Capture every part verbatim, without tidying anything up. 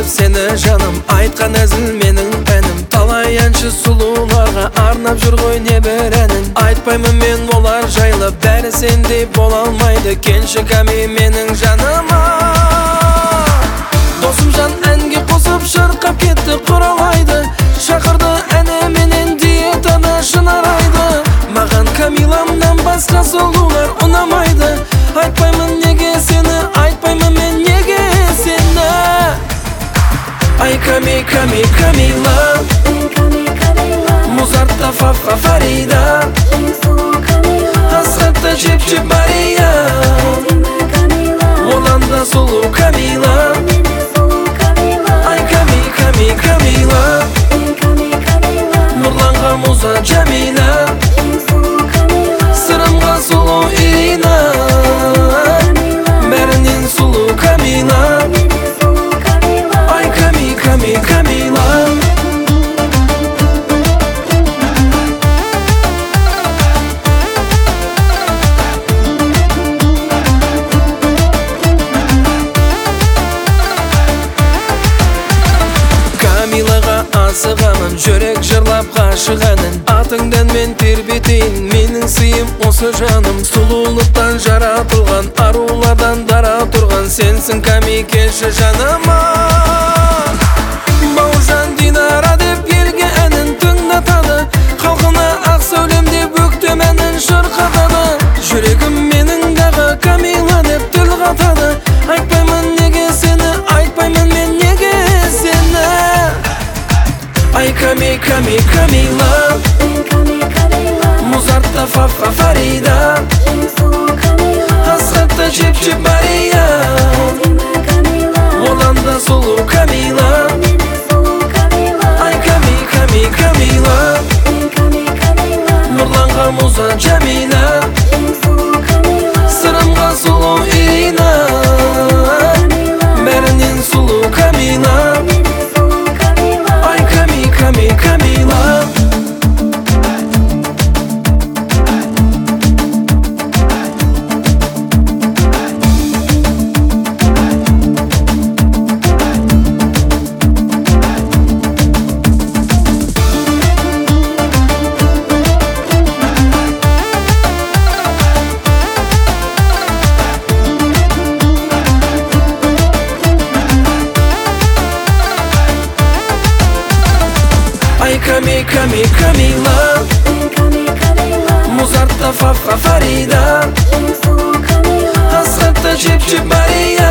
seni жаным, айтқан әзіл менің әнім. Талай әнші сұлуларға арнап жүр ғой небір әнін. Айтпаймын мен олар жайлы, бәрі сендей бола алмайды. Келші Ками менің жаныма. Досым жан әнге қосып шырқап кетті құралайды. Шақырды әне менен диетаны шынарайды. Маған Камиламнан басқа сұлулар ұнамайды. Айтпаймын неге сені, айтпаймын мен неге сені. Ай Ками, Ками, Камила, Музартта Фафа Фарида, Асхатта Чеп-Чеп Мария, Оланда сұлу Камила. Ай Ками, Ками, Камила, Нұрланға Муза Джамила, Сырымға сұлу Ирина, бәрінен сұлу Камила. Ай Ками, Ками, Камила. Камилаға асығамын, жүрек жырлап ғашық әнін. Атыңдан мен тербетейін, менің сыйым осы жаным. Сұлулықтан жаратылған, арулардан дара тұрған сенсің Ками, келші жаныма. Бауыржан Динара деп елге әнін тыңдатады. Халқына ақ сәулем деп өктем әнін шырқатады. Жүрегім менің дағы Камила деп тіл қатады. Айтпаймын неге сені, айтпаймын мен неге сені. Ай Ками, Ками, Камила, Музартта Фафа Фарида, Асхатта Чеп-Чеп Мария, Оланда сұлу Камила. Ай Ками, Ками, Камила, Нұрланға Муза Джамила, Сырымға сұлу Ирина, бәрінен сұлу Камила. Ай Ками, Ками, Камила. Ай Ками, Ками, Камила, Музартта Фафа Фарида, Асхатта Чеп-Чеп Мария,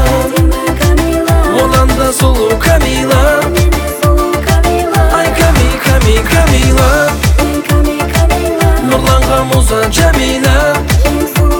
Оланда сұлу Камила. Ай Ками, Ками, Камила, Нұрланға Муза Джамила,